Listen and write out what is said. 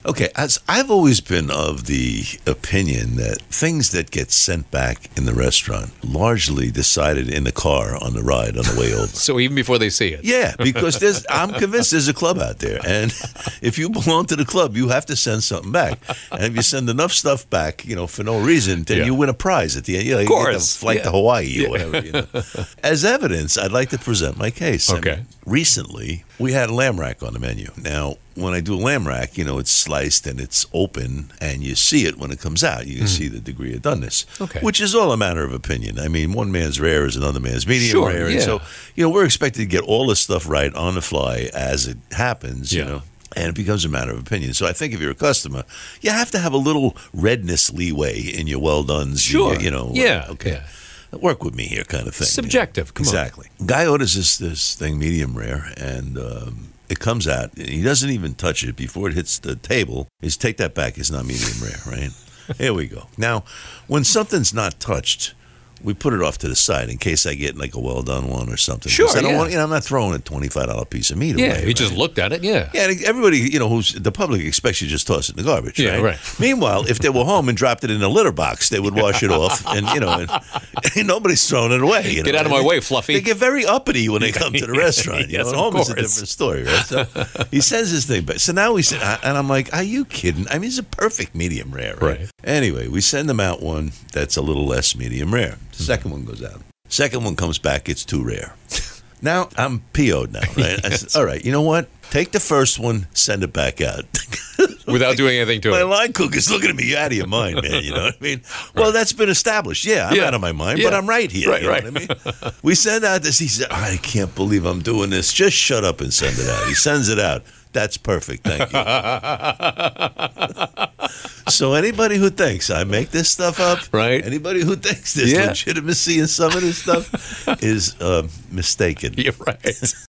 Okay, as I've always been of the opinion that things that get sent back in the restaurant largely decided in the car on the ride on the way over. So even before they see it. Yeah, because I'm convinced there's a club out there, and if you belong to the club, you have to send something back. And if you send enough stuff back, for no reason, then you win a prize at the end. You of get a course. flight to Hawaii or whatever. As evidence, I'd like to present my case. Okay. Recently, we had lamb rack on the menu. Now, when I do a lamb rack, it's sliced and it's open, and you see it when it comes out. You can see the degree of doneness, which is all a matter of opinion. I mean, one man's rare is another man's medium rare. Yeah. And so, we're expected to get all this stuff right on the fly as it happens, and it becomes a matter of opinion. So I think if you're a customer, you have to have a little redness leeway in your well-dones. Sure. Okay. Yeah. Work with me here kind of thing. Subjective. Come exactly. on. Guy orders this thing medium rare, and it comes out, and he doesn't even touch it before it hits the table. Is take that back. It's not medium rare, right? Here we go. Now, when something's not touched, we put it off to the side in case I get like a well-done one or something. Sure, I don't want, I'm not throwing a $25 piece of meat away. Yeah, he just looked at it, Yeah, everybody, who's the public expects you to just toss it in the garbage, right? Meanwhile, if they were home and dropped it in a litter box, they would wash it off, and, and nobody's throwing it away. Get out of my way, Fluffy. They get very uppity when they come to the restaurant. Yes, At of home it's a course. different story, right? So he sends his thing back. So now we said, and I'm like, are you kidding? I mean, it's a perfect medium rare, right? Anyway, we send them out one that's a little less medium rare. The second one goes out. Second one comes back, it's too rare. Now, I'm PO'd now, right? I said, all right, you know what? Take the first one, send it back out. Without doing anything to My it. line cook is looking at me, you're out of your mind, man, you know what I mean? Well, that's been established. Yeah, I'm out of my mind, but I'm right here, you know what I mean? We send out this, he said, I can't believe I'm doing this. Just shut up and send it out. He sends it out. That's perfect, thank you. So anybody who thinks I make this stuff up, anybody who thinks there's legitimacy in some of this stuff is mistaken. You're right.